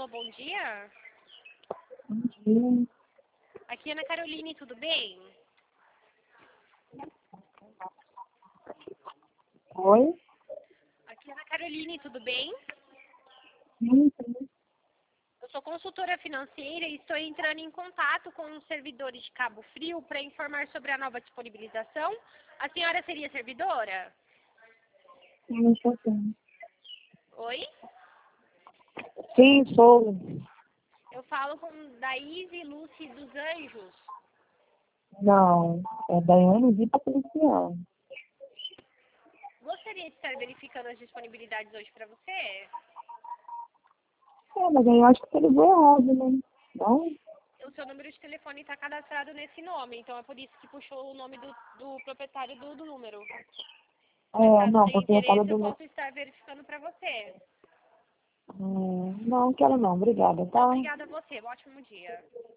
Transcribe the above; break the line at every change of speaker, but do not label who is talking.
Alô, bom dia.
Bom dia.
Aqui é Ana Caroline, tudo bem?
Oi?
Aqui é Ana Caroline, tudo bem?
Sim, sim.
Eu sou consultora financeira e estou entrando em contato com os servidores de Cabo Frio para informar sobre a nova disponibilização. A senhora seria servidora?
Sim, sou sim.
Oi?
Sim, sou.
Eu falo com Daíse Lúcia dos Anjos.
Não, é Daiane de Patriciana.
Gostaria de estar verificando as disponibilidades hoje para você?
Mas aí eu acho que você ligou errado, né? Não?
O seu número de telefone está cadastrado nesse nome, então é por isso que puxou o nome do proprietário do número. Mas caso
Não,
tenha
porque eu falo
interesse, eu
do...
posso estar verificando para você.
Não quero não, obrigada, tá?
Obrigada a você. Um ótimo dia.